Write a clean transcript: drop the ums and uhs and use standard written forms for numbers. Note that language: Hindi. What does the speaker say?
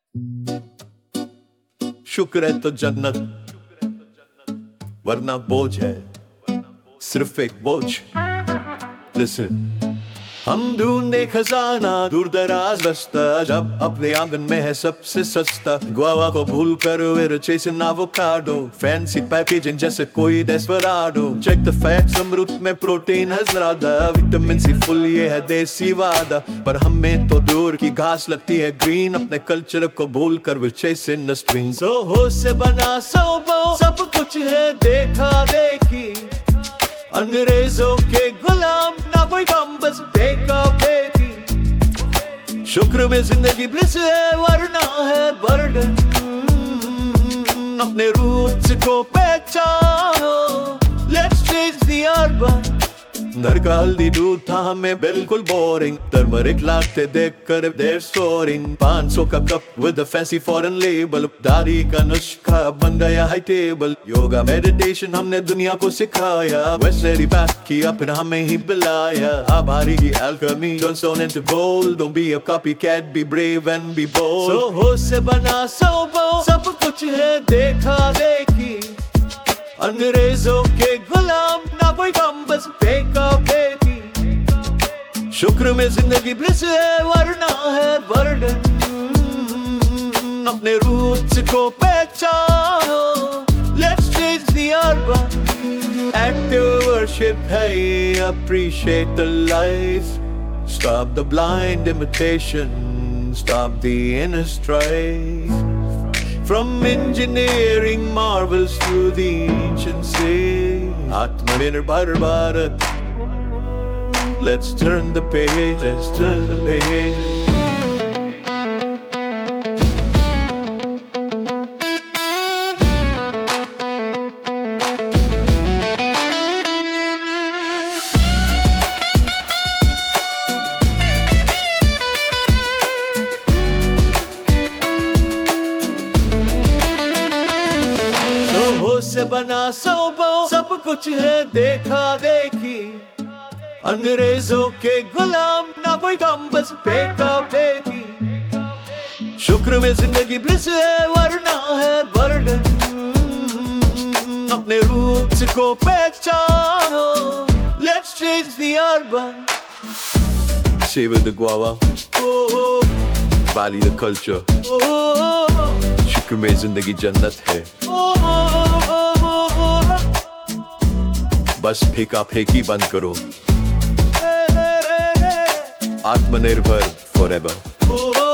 शुक्र है तो जन्नत, वरना बोझ है, सिर्फ एक बोझ। Listen, हम ढूंढे खजाना दूर दराज रास्ता, जब अपने आंगन में है सबसे सस्ता। गुआवा को भूल कर we're chasing avocado, fancy packaging जैसे कोई desperado। Check the facts, अमरूद में प्रोटीन है ज़्यादा, विटामिन सी फुल ये है देसी वादा। पर हमें तो दूर की घास लगती है ग्रीन, अपने कल्चर को भूल कर we're chasing the stream। So हो से बना सोबो, सब कुछ है देखा देखी, अंग्रेजों के गुलाम ना कोई कम, बस देखा देखी। शुक्र में जिंदगी ब्लिस है, वरना है बर्डन। अपने रूट्स को पहचानो, लेट्स चेंज द अर्बन। घर का हल्दी दूध था हमें बिल्कुल बोरिंग, टर्मरिक लाते देख कर देर सोरिंग। 500 का cup with a fancy foreign label, दाढ़ी का नुस्खा बन गया हाई टेबल। योगा मेडिटेशन हमने दुनिया को सिखाया, वेस्टर्न बात किया फिर हमें ही बुलाया। आभारी की alchemy Johnson into gold, don't be a copycat, be brave and be bold। So हो से बना सोबो, सब कुछ है देखा देखी, अंग्रेजों के गुलाम ना कोई कम, बस देखा देखी। शुक्र में जिंदगी ब्लिस है, वरना है बर्डन। अपने रूट्स को पहचानो, let's change the urban. Active worship है, appreciate the life, stop the blind imitation, stop the inner strife। From engineering marvels to the ancient sea, Atmanirbhar Bharat. Let's turn the page, let's turn the page। से बना सोबो, सब कुछ है देखा देखी, अंग्रेजों के गुलाम ना कोई कम, बस देखा देखी। शुक्र में जिंदगी ब्लिस है, वरना है बर्डन। अपने रूट्स को पहचानो, let's change the urban. Savor the guava, value the culture, शुक्र में जिंदगी जन्नत है, बस फेंका फेंकी बंद करो। आत्मनिर्भर फॉरएवर।